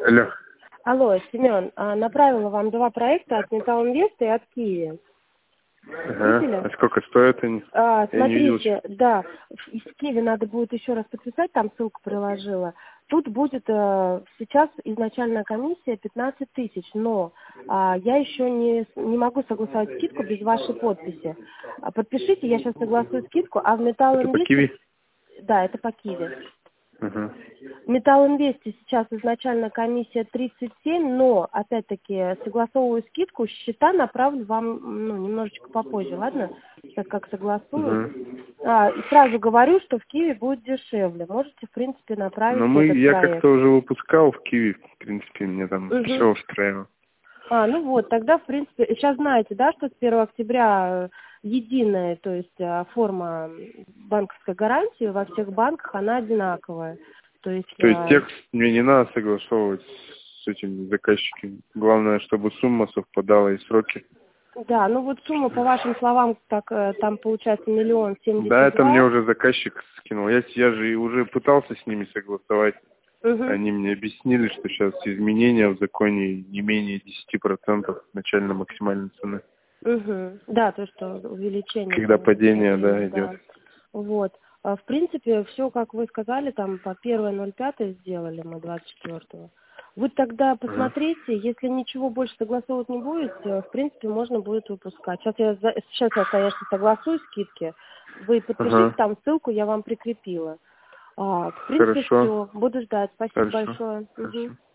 Алло. Алло, Семен, направила вам два проекта от Металл Инвеста и от Киви. Ага. Видели? А сколько стоят они? Я не видел. Смотрите, да, из Киви надо будет еще раз подписать, там ссылку приложила. Тут будет сейчас изначальная комиссия 15 тысяч, но я еще не могу согласовать скидку без вашей подписи. Подпишите, я сейчас согласую скидку, а в Металл Это по Инвесте... Киви? Да, это по Киви. Ага. В Металл Инвесте сейчас изначально комиссия 37, но, опять-таки, согласовываю скидку, счета направлю вам немножечко попозже, ладно? Сейчас как согласую. И сразу говорю, что в Киеве будет дешевле. Можете, в принципе, направить Но этот я проект. как-то уже выпускал в Киви, в принципе, мне там все устраивало. Ну вот, тогда, в принципе, сейчас знаете, да, что с 1 октября единая, то есть форма банковской гарантии во всех банках, она одинаковая. То есть текст мне не надо согласовывать с этими заказчиками. Главное, чтобы сумма совпадала и сроки. Да, ну вот сумма, по вашим словам, так, там получается 1 072 000. Да, это мне уже заказчик скинул. Я же уже пытался с ними согласовать. Они мне объяснили, что сейчас изменения в законе не менее 10% начально-максимальной цены. Да, то, что увеличение. Когда падение, идет. Вот. В принципе, все, как вы сказали, там по 1.05 сделали мы 24-го. Вы тогда посмотрите, если ничего больше согласовывать не будете, в принципе, можно будет выпускать. Сейчас я, конечно, согласую скидки. Вы подпишите там ссылку, я вам прикрепила. В принципе, Хорошо. все. Буду ждать. Спасибо Хорошо. большое. Хорошо.